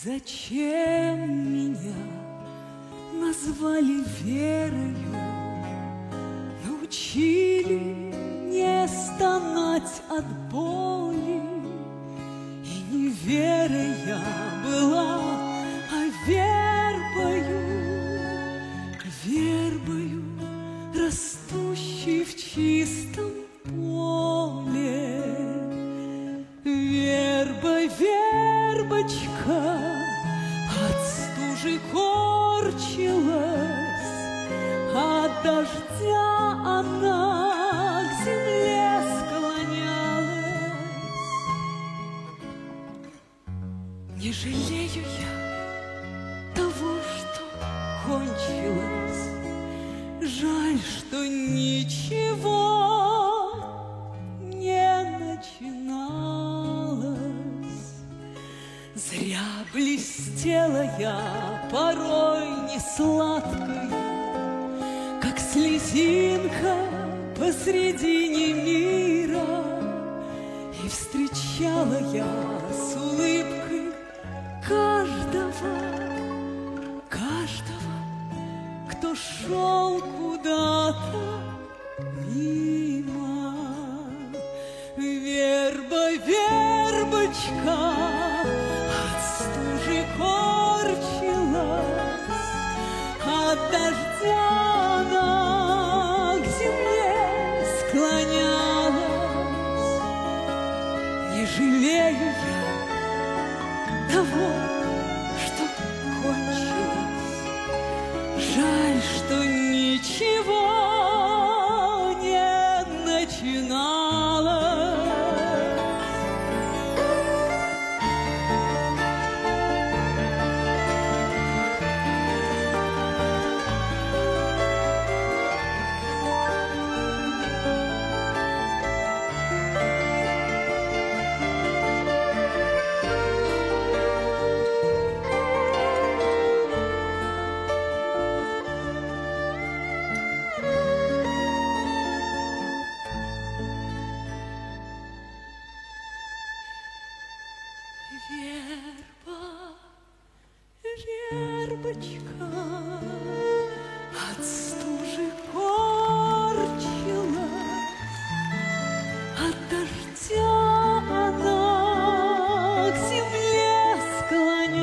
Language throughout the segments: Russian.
Зачем меня назвали Верою, научили не стонать от боли? И не верой я была, а вербою, растущей в чистом поле. Вербочка от стужи корчилась, от дождя она к земле склонялась. Не жалею я того, что кончилось, жаль, что ничего не начиналось. Зря блестела я порой не сладкой, как слезинка посредине мира, и встречала я с улыбкой каждого, кто шел куда-то мимо. Вербочка от стужи корчилась, от дождя она к земле склонялась. Не жалею я того, что кончилось, жаль, что ничего не начиналось. Вербочка от стужи корчилась, от дождя она к земле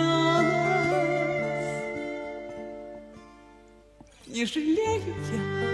склонялась. Не жалею я